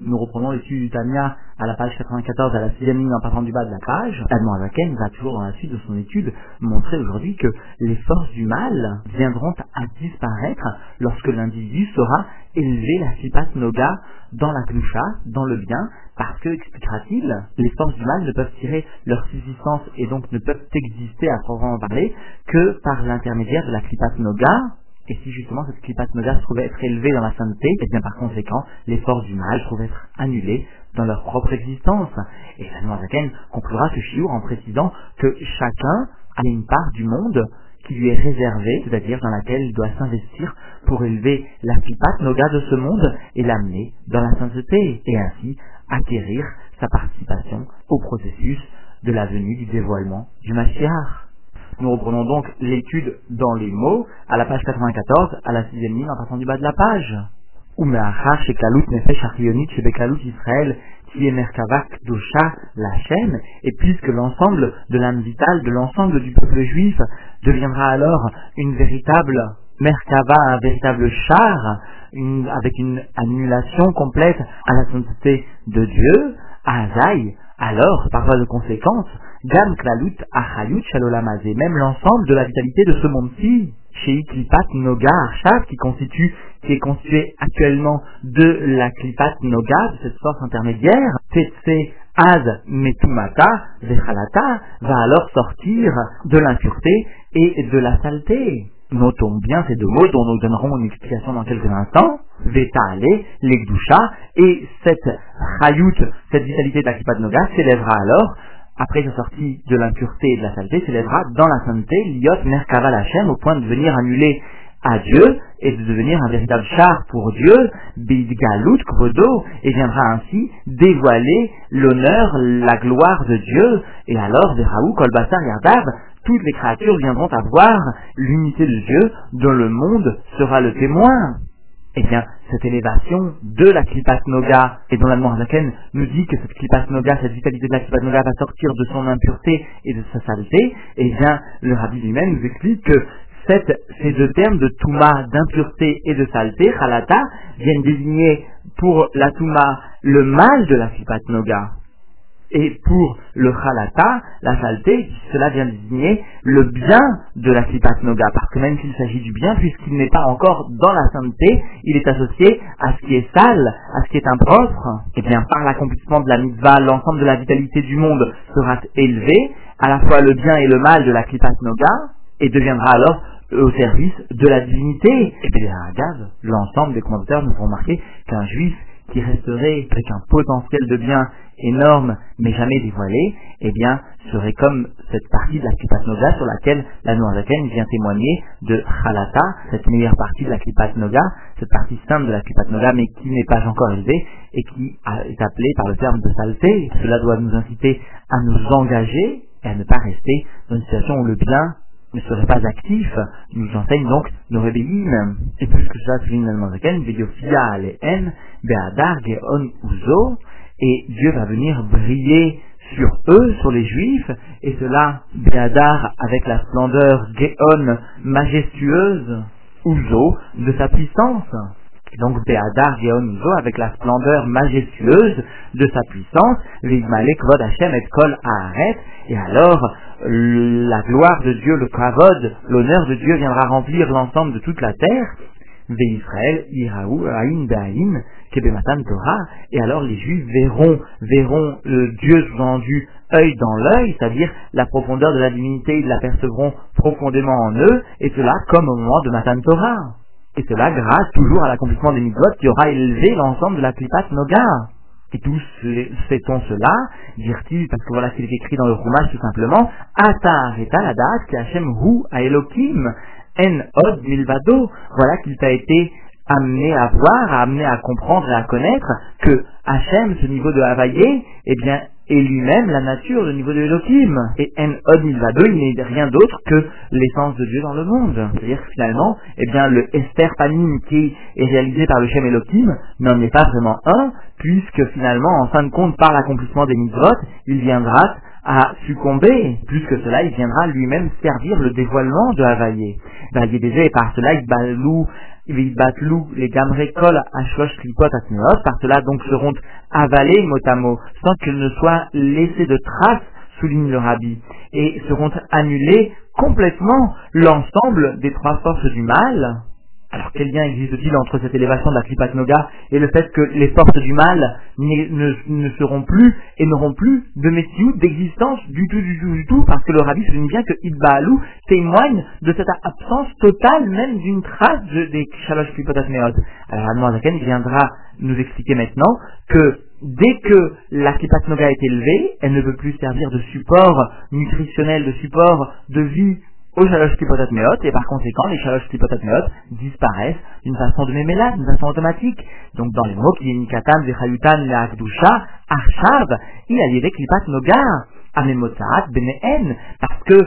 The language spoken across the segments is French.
Nous reprenons l'étude du Tanya à la page 94, à la 6e ligne en partant du bas de la page. Admorazaken va toujours dans la suite de son étude montrer aujourd'hui que les forces du mal viendront à disparaître lorsque l'individu saura élever la Klipat Noga dans la Kedusha, dans le bien, parce que, expliquera-t-il, les forces du mal ne peuvent tirer leur subsistance et donc ne peuvent exister à proprement parler que par l'intermédiaire de la Klipat Noga. Et si justement cette Klipat Noga se trouvait être élevée dans la sainteté, et bien par conséquent, les forces du mal trouvaient être annulées dans leur propre existence. Et la Noazaken conclura ce shiur en précisant que chacun a une part du monde qui lui est réservée, c'est-à-dire dans laquelle il doit s'investir pour élever la Klipat Noga de ce monde et l'amener dans la sainteté, et ainsi acquérir sa participation au processus de la venue du dévoilement du Mashiach. Nous reprenons donc l'étude dans les mots à la page 94, à la 6e ligne en partant du bas de la page. Umeachar shekalut nefesh achionit shebekalut Israël qui est merkava kdosha l'Hachem, et puisque l'ensemble de l'âme vitale de l'ensemble du peuple juif deviendra alors une véritable merkava, un véritable char, avec une annulation complète à la sainteté de Dieu, Azaï, alors, par voie de conséquence, Gam Klalut Achayut Shalolamazé, même l'ensemble de la vitalité de ce monde-ci, chez Klipat Noga Arshav, qui est constitué actuellement de la Klipat Noga, de cette force intermédiaire, Tetse Az Metumata Vechalata, va alors sortir de l'impureté et de la saleté. Notons bien ces deux mots dont nous donnerons une explication dans quelques instants. Veta'ale, l'Egdusha, et cette Chayut, cette vitalité de la Klipat Noga s'élèvera alors, après sa sortie de l'impureté et de la saleté, s'élèvera dans la sainteté, Liot Merkava Lachem, au point de devenir annulé à Dieu et de devenir un véritable char pour Dieu, Bidgalut Kvodo, et viendra ainsi dévoiler l'honneur, la gloire de Dieu, et alors Veraou Kolbasar Yardav, toutes les créatures viendront à voir l'unité de Dieu dont le monde sera le témoin. Eh bien, cette élévation de la Klipat Noga, et dont la Noazaken nous dit que cette Klipat Noga, cette vitalité de la Klipat Noga va sortir de son impureté et de sa saleté, eh bien, le Rabbi lui-même nous explique que ces deux termes de Touma, d'impureté et de saleté, Chalata, viennent désigner pour la Touma le mal de la Klipat Noga. Et pour le Chalata, la saleté, cela vient désigner le bien de la Klipat Noga, parce que même s'il s'agit du bien, puisqu'il n'est pas encore dans la sainteté, il est associé à ce qui est sale, à ce qui est impropre. Et bien par l'accomplissement de la mitzvah, l'ensemble de la vitalité du monde sera élevé, à la fois le bien et le mal de la Klipat Noga, et deviendra alors au service de la divinité. Et bien à Agav, l'ensemble des commentateurs nous font remarquer qu'un juif qui resterait avec un potentiel de bien énorme mais jamais dévoilé, eh bien, serait comme cette partie de la Klipat Noga sur laquelle la Noazaken vient témoigner de Chalata, cette meilleure partie de la Klipat Noga, cette partie simple de la Klipat Noga mais qui n'est pas encore élevée et qui est appelée par le terme de saleté. Cela doit nous inciter à nous engager et à ne pas rester dans une situation où le bien ne serait pas actif, nous enseigne donc nos rébellim. Et puisque cela souligne la Noazaken, Veyophia Alehem, Be'adar Geon Uzo, et Dieu va venir briller sur eux, sur les Juifs, et cela, Be'adar, avec la splendeur Geon majestueuse, Uzo, de sa puissance. Donc Be'adar Geon Uzo, avec la splendeur majestueuse de sa puissance, V'Yimale Kvod Hashem et Kol Haaret, et alors la gloire de Dieu, le kavod, l'honneur de Dieu viendra remplir l'ensemble de toute la terre. Ve'Israël iraou aïn be'aïn kebematan Torah, et alors les Juifs verront Dieu sous-entendu œil dans l'œil, c'est-à-dire la profondeur de la divinité, ils l'apercevront profondément en eux, et cela comme au moment de Matan Torah. Et cela grâce toujours à l'accomplissement des mitzvot qui aura élevé l'ensemble de la Klipat Noga. Et tous sait-on cela, dire-t-il, parce que voilà ce qu'il est écrit dans le Chumash tout simplement, Ata areta ladat ki Hashem hu haelokim en od milvado, voilà qu'il t'a été amené à voir, amené à comprendre et à connaître que Hashem, ce niveau de Havaïe, eh bien, est lui-même la nature, le niveau de Elohim. Et en od milvado, il n'est rien d'autre que l'essence de Dieu dans le monde. C'est-à-dire que finalement, eh bien, le Esther Panim qui est réalisé par le Shem Elohim n'en est pas vraiment un, puisque finalement, en fin de compte, par l'accomplissement des mitzvot, il viendra à succomber. Plus que cela, il viendra lui-même servir le dévoilement de Havaïe. Et par cela, il batlou les gamré kol ashlosh klipot atmeot, par cela donc seront avalés mot à mot, sans qu'il ne soit laissé de traces, souligne le rabbi, et seront annulés complètement l'ensemble des trois forces du mal. Alors quel lien existe-t-il entre cette élévation de la Klipat Noga et le fait que les forces du mal ne seront plus et n'auront plus de Metsiout, d'existence du tout, parce que le rabbi souligne bien que Idbaalou témoigne de cette absence totale même d'une trace des Shalosh Klipot Atmeot. Alors Admor Zaken viendra nous expliquer maintenant que dès que la Klipat Noga est élevée, elle ne peut plus servir de support nutritionnel, de support de vie aux Shalosh Klipot Atmeot, et par conséquent, les Shalosh Klipot Atmeot disparaissent d'une façon de méméla, d'une façon automatique. Donc, dans les mots qui est Nikatan, Vechayutan, Leakdusha, Arshav, il y a des Klipat Noga, Amemotaat, Benehen, parce que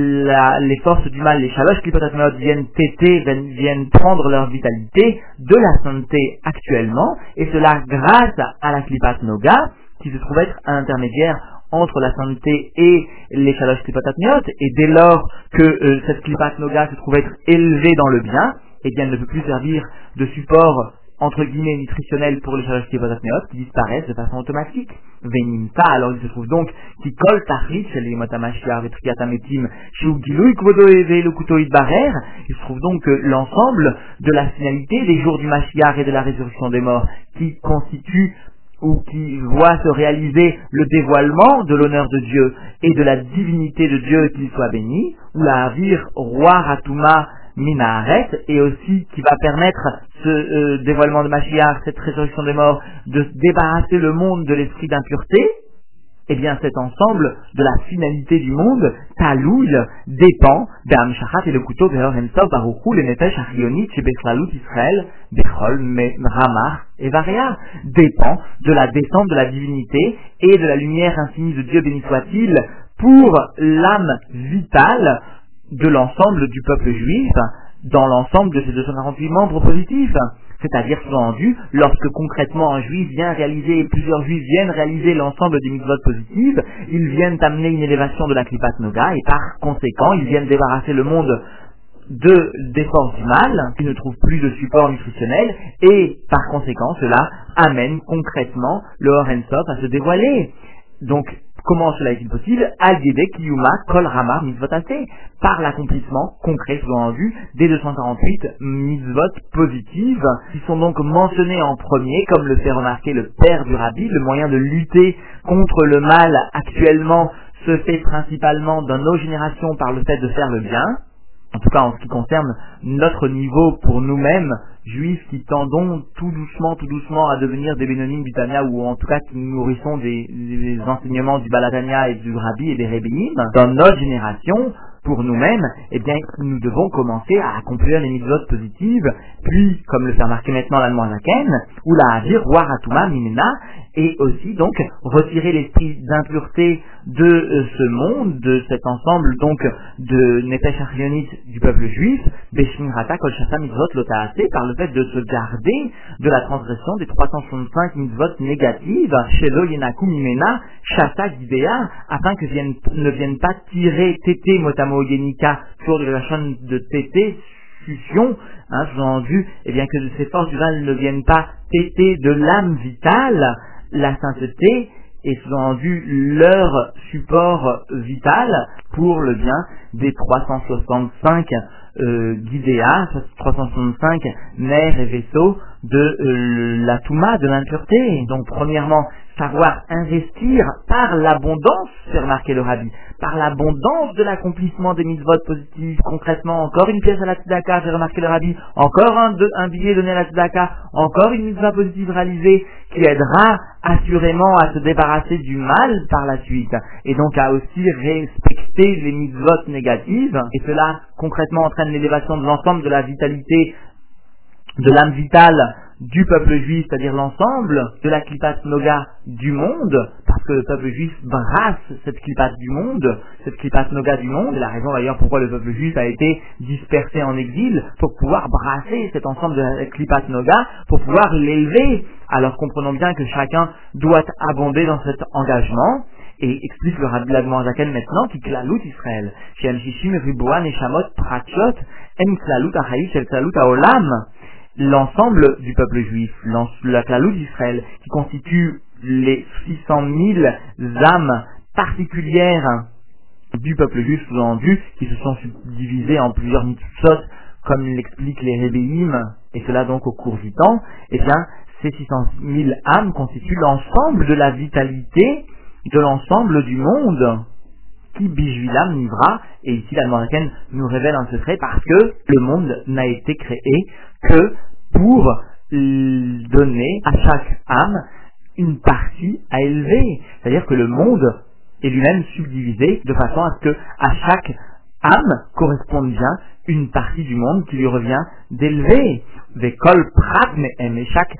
les forces du mal, les Shalosh Klipot Atmeot viennent prendre leur vitalité de la sainteté actuellement, et cela grâce à la Klipat Noga, qui se trouve être un intermédiaire entre la sainteté et les Shalosh Klipot Atmeot, et dès lors que cette Klipat Noga se trouve être élevée dans le bien, eh bien elle ne peut plus servir de support entre guillemets nutritionnel pour les Shalosh Klipot Atmeot qui disparaissent de façon automatique. Venimta, alors il se trouve donc qui colle tachrit chez les Motamashiar, les Triatametim, chez Ugilou, Ikvodo et le couteau Idbarer, il se trouve donc que l'ensemble de la finalité des jours du Mashiach et de la résurrection des morts qui constitue ou qui voit se réaliser le dévoilement de l'honneur de Dieu et de la divinité de Dieu, qu'il soit béni, ou la Havir roi Ratuma Minaharet, et aussi qui va permettre ce dévoilement de Mashiach, cette résurrection des morts, de débarrasser le monde de l'esprit d'impureté. Eh bien, cet ensemble de la finalité du monde, Talouil, dépend d'Am Shachat et le couteau de Hemsov Baruchou, les Nefesh Achionit, chez Bechlalut Israël, Bechol, Ramar et Varéa, dépend de la descente de la divinité et de la lumière infinie de Dieu, béni soit-il, pour l'âme vitale de l'ensemble du peuple juif, dans l'ensemble de ces 248 membres positifs. C'est-à-dire, sous-entendu, lorsque concrètement un juif vient réaliser, et plusieurs juifs viennent réaliser l'ensemble des mitzvot positives, ils viennent amener une élévation de la Klipat Noga, et par conséquent, ils viennent débarrasser le monde des forces du mal, qui ne trouvent plus de support nutritionnel, et par conséquent, cela amène concrètement le Or Ein Sof à se dévoiler. Donc, comment cela est-il possible? Al-Yedek Kiyuma Kol Ramar Mitzvotase, par l'accomplissement concret, sous-entendu, des 248 mitzvot positives, qui sont donc mentionnées en premier, comme le fait remarquer le père du Rabbi. Le moyen de lutter contre le mal actuellement se fait principalement dans nos générations par le fait de faire le bien. En tout cas, en ce qui concerne notre niveau pour nous-mêmes, juifs qui tendons tout doucement à devenir des Bénonim du Tanya, ou en tout cas qui nous nourrissons des enseignements du Balatania et du Rabbi et des Rebbeim, dans notre génération, pour nous-mêmes, eh bien, nous devons commencer à accomplir les mitzvot positives, puis, comme le fait remarquer maintenant l'Admor Zaken, ou la Havir, Roi Ratuma, Minena, et aussi, donc, retirer l'esprit d'impureté de ce monde, de cet ensemble, donc, de Nefesh Achionit du peuple juif, Beshmin Rata, Kol Shasa Mitzvot Lotaase, par le fait de se garder de la transgression des 365 mitzvot négatives, Shelo Yenaku Mimena, Shasa Gidea, afin que ne viennent pas tirer Tété Motamo Yenika, toujours de la chaîne de Tété, fusion, sous-entendu, eh bien que ces forces du mal ne viennent pas téter de l'âme vitale, la sainteté, et sous-entendu leur support vital pour le bien des 365 guidéas, 365 mers et vaisseaux de la Touma, de l'impureté. Donc premièrement, savoir investir par l'abondance, fait remarquer le Rabbi, par l'abondance de l'accomplissement des mitzvot positives. Concrètement, encore une pièce à la tzedaka, fait remarquer le Rabbi, encore un billet donné à la tzedaka, encore une mitzvah positive réalisée qui aidera assurément à se débarrasser du mal par la suite, et donc à aussi respecter les mitzvot négatives, et cela concrètement entraîne l'élévation de l'ensemble de la vitalité, de l'âme vitale du peuple juif, c'est-à-dire l'ensemble de la Klipat Noga du monde, parce que le peuple juif brasse cette Klipat Noga du monde, et la raison d'ailleurs pourquoi le peuple juif a été dispersé en exil, pour pouvoir brasser cet ensemble de la Klipat Noga, pour pouvoir l'élever. Alors comprenons bien que chacun doit abonder dans cet engagement, Et explique le Rabbi Admoazaken maintenant qui klalut Israël. Shem Shishim Riboua Neshamot Pratiot Em klalut Achayut Shel klalut Haolam. L'ensemble du peuple juif, la klalut d'Israël, qui constitue les 600 000 âmes particulières du peuple juif sous-entendu, qui se sont subdivisées en plusieurs mitzvot, comme l'expliquent les Rébéim, et cela donc au cours du temps, eh bien, ces 600 000 âmes constituent l'ensemble de la vitalité de l'ensemble du monde qui Bishvilam Nivra, et ici l'Admoraken nous révèle un secret parce que le monde n'a été créé que pour donner à chaque âme une partie à élever. C'est-à-dire que le monde est lui-même subdivisé de façon à ce que à chaque âme corresponde bien une partie du monde qui lui revient d'élever. Vekol prat mais chaque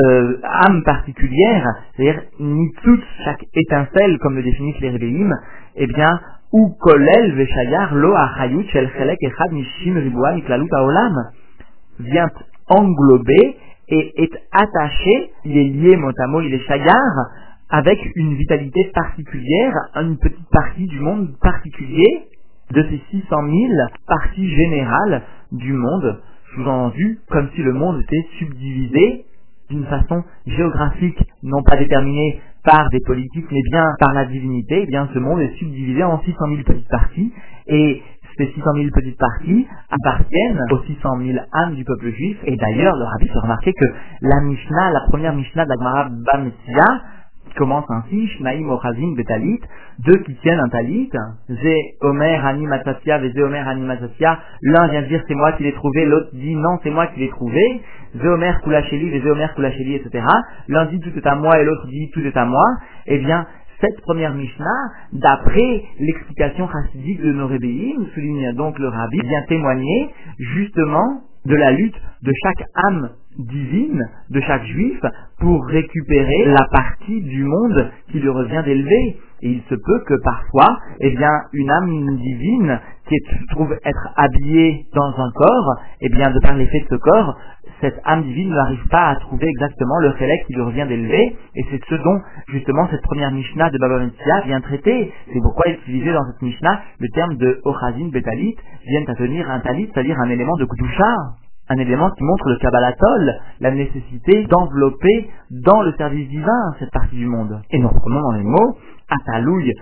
âme particulière, c'est-à-dire nitzutz, chaque étincelle, comme le définissent les Rébéim, eh bien, ou kolel veshayar lo achayut shel chelek echad mishim riboua miklalut haolam, vient englober et est attaché, il est lié mot à mot, il est shayar, avec une vitalité particulière, une petite partie du monde particulier, de ces 600 000 parties générales du monde, sous-entendu, comme si le monde était subdivisé d'une façon géographique, non pas déterminée par des politiques, mais bien par la divinité. Eh bien, ce monde est subdivisé en 600 000 petites parties, et ces 600 000 petites parties appartiennent aux 600 000 âmes du peuple juif. Et d'ailleurs, le Rabbi se remarquait que la Mishnah, la première Mishnah de la Gemara Bamessia, qui commence ainsi, Shnaim Ochazin Betalit, deux qui tiennent un talit, Zé Omer Animatasia, Zé Omer Animatasia, l'un vient dire c'est moi qui l'ai trouvé, l'autre dit non c'est moi qui l'ai trouvé, Zé Omer Koulacheli, Zé Omer Koulacheli, etc. L'un dit tout est à moi et l'autre dit tout est à moi. Eh bien, cette première Mishnah, d'après l'explication chassidique de nos Rébéim, souligne donc le Rabbi, vient témoigner justement de la lutte de chaque âme divine, de chaque juif, pour récupérer la partie du monde qui lui revient d'élever. Et il se peut que parfois, eh bien, une âme divine qui se trouve être habillée dans un corps, eh bien, de par l'effet de ce corps, cette âme divine n'arrive pas à trouver exactement le chélek qui lui revient d'élever, et c'est ce dont, justement, cette première Mishnah de Baba Metzia vient traiter. C'est pourquoi utiliser dans cette Mishnah le terme de Ochazin Betalit, viennent à tenir un talit, c'est-à-dire un élément de Kedusha, un élément qui montre le Kabbalatol, la nécessité d'envelopper dans le service divin cette partie du monde. Et nous reprenons dans les mots, Atalouille,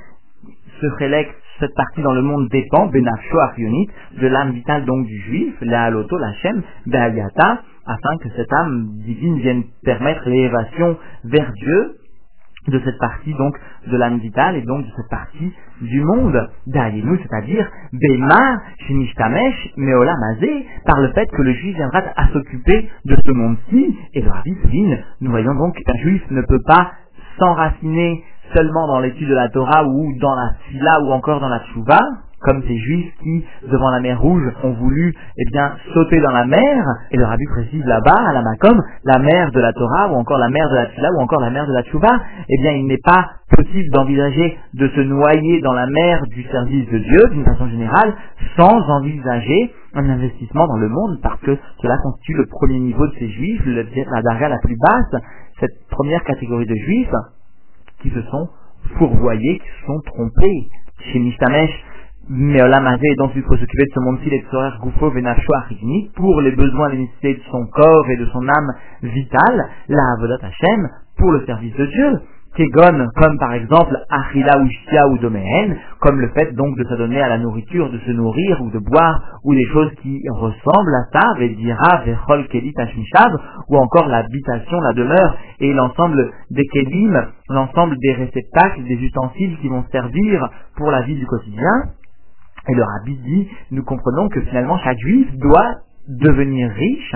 ce chélek, cette partie dans le monde dépend, Benafsho Achionit, de l'âme vitale donc du juif, la Haloto, la Shem, Be'ayata, afin que cette âme divine vienne permettre l'élévation vers Dieu de cette partie donc de l'âme vitale et donc de cette partie du monde d'Ayenu, c'est-à-dire Bema Shinishtamesh Meolamazé, par le fait que le juif viendra à s'occuper de ce monde-ci. Et le Rabbi souligne, nous voyons donc qu'un juif ne peut pas s'enraciner seulement dans l'étude de la Torah ou dans la Tfila ou encore dans la Tchouva, comme ces juifs qui, devant la mer Rouge, ont voulu, eh bien, sauter dans la mer, et le Rabbi précise là-bas, à la Makom, la mer de la Torah, ou encore la mer de la Tfila, ou encore la mer de la Tchouva, eh bien, il n'est pas possible d'envisager de se noyer dans la mer du service de Dieu, d'une façon générale, sans envisager un investissement dans le monde, parce que cela constitue le premier niveau de ces juifs, la darga la plus basse, cette première catégorie de juifs, qui se sont fourvoyés, qui se sont trompés. Chez Mishtamesh, Meolamazé, donc il faut s'occuper de ce monde-ci, les Tzorer Goufo Venachou Achigni, pour les besoins et les nécessités de son corps et de son âme vitale, la Avodat Hashem, pour le service de Dieu. Kegon, comme par exemple Achila ou Shia ou Doméen, comme le fait donc de s'adonner à la nourriture, de se nourrir ou de boire, ou des choses qui ressemblent à ça, Vedira, Vechol, Kelit, Hashmishav, ou encore l'habitation, la demeure, et l'ensemble des Kelim, l'ensemble des réceptacles, des ustensiles qui vont servir pour la vie du quotidien. Et le Rabbi dit, nous comprenons que finalement chaque juif doit devenir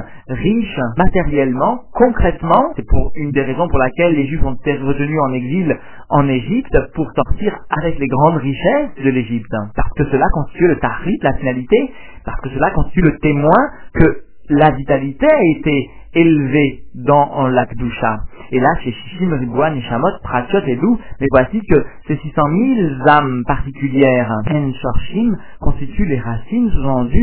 riche matériellement, concrètement. C'est pour une des raisons pour laquelle les Juifs ont été retenus en exil en Égypte, pour sortir avec les grandes richesses de l'Égypte. Parce que cela constitue le tahrit, la finalité, parce que cela constitue le témoin que la vitalité a été élevée dans la Kedusha. Et là, chez Shishim, Riboua, Neshamot, Pratiot et Lou, mais voici que ces 600 000 âmes particulières, En Shorshim, constituent les racines sous-entendues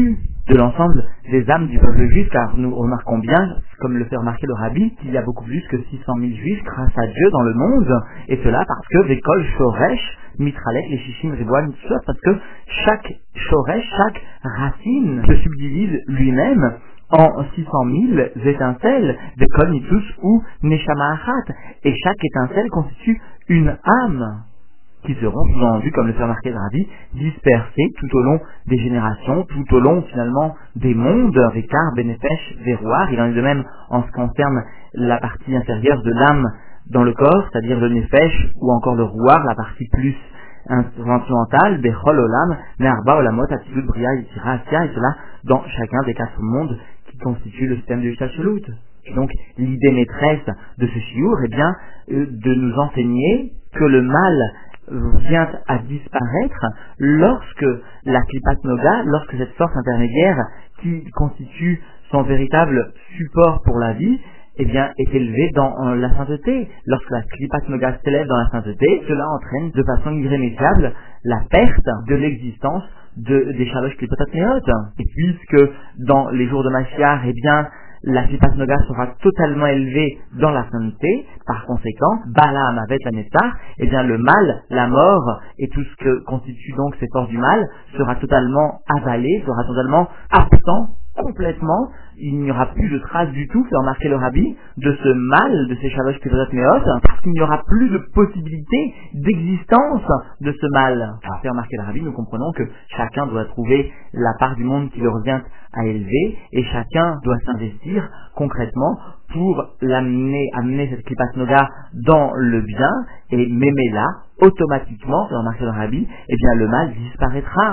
de l'ensemble des âmes du peuple juif, car nous remarquons bien, comme le fait remarquer le Rabbi, qu'il y a beaucoup plus que 600 000 juifs grâce à Dieu dans le monde, et cela parce que l'école Shoresh, Mitralek, les Shishim, Riboua, Mitzvot, parce que chaque Shoresh, chaque racine se subdivise lui-même en 600 000 étincelles de Kol Nitus ou Neshama Achat, et chaque étincelle constitue une âme qui seront, sous-entendu, comme le fait remarquer le Rabbi, dispersées tout au long des générations, tout au long finalement des mondes, Rikar, Benefesh, Verouar. Il en est de même en ce qui concerne la partie inférieure de l'âme dans le corps, c'est-à-dire le Nefesh ou encore le Rouar, la partie plus instrumentale, Bechol Olam, Nearba Olamot, Atzilut, Bria, Yitzira, Asya, et cela dans chacun des 4 mondes qui constituent le système de Yishachelut. Et donc, l'idée maîtresse de ce shiur est bien de nous enseigner que le mal vient à disparaître lorsque la Klipat Noga, lorsque cette force intermédiaire qui constitue son véritable support pour la vie, eh bien, est élevée dans la sainteté. Lorsque la Klipat Noga s'élève dans la sainteté, cela entraîne de façon irrémédiable la perte de l'existence des Shalosh Klipat Meot. Et puisque dans les jours de Mashiach, eh bien, la Klipat Noga sera totalement élevée dans la sainteté, par conséquent, Balaam avec la Netzach, eh bien le mal, la mort et tout ce que constitue donc ces forces du mal sera totalement avalé, sera totalement absent complètement. Il n'y aura plus de traces du tout, fait remarquer le Rabbi, de ce mal, de ces Shalosh Klipat Meot, parce qu'il n'y aura plus de possibilité d'existence de ce mal. Alors, fait remarquer le Rabbi, nous comprenons que chacun doit trouver la part du monde qui le revient à élever, et chacun doit s'investir concrètement pour amener cette Klipat Noga dans le bien, et mémé-la, automatiquement, fait remarquer le Rabbi, eh bien le mal disparaîtra.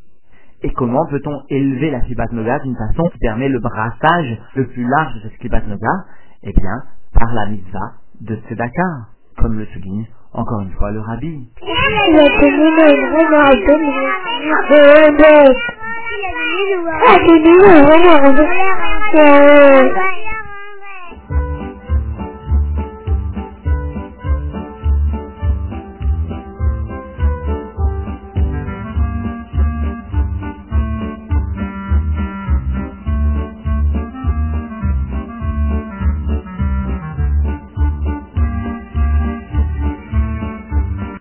Et comment peut-on élever la Klipat Noga d'une façon qui permet le brassage le plus large de cette Klipat Noga? Eh bien, par la mitzvah de Tzedaka, comme le souligne encore une fois le Rabbi.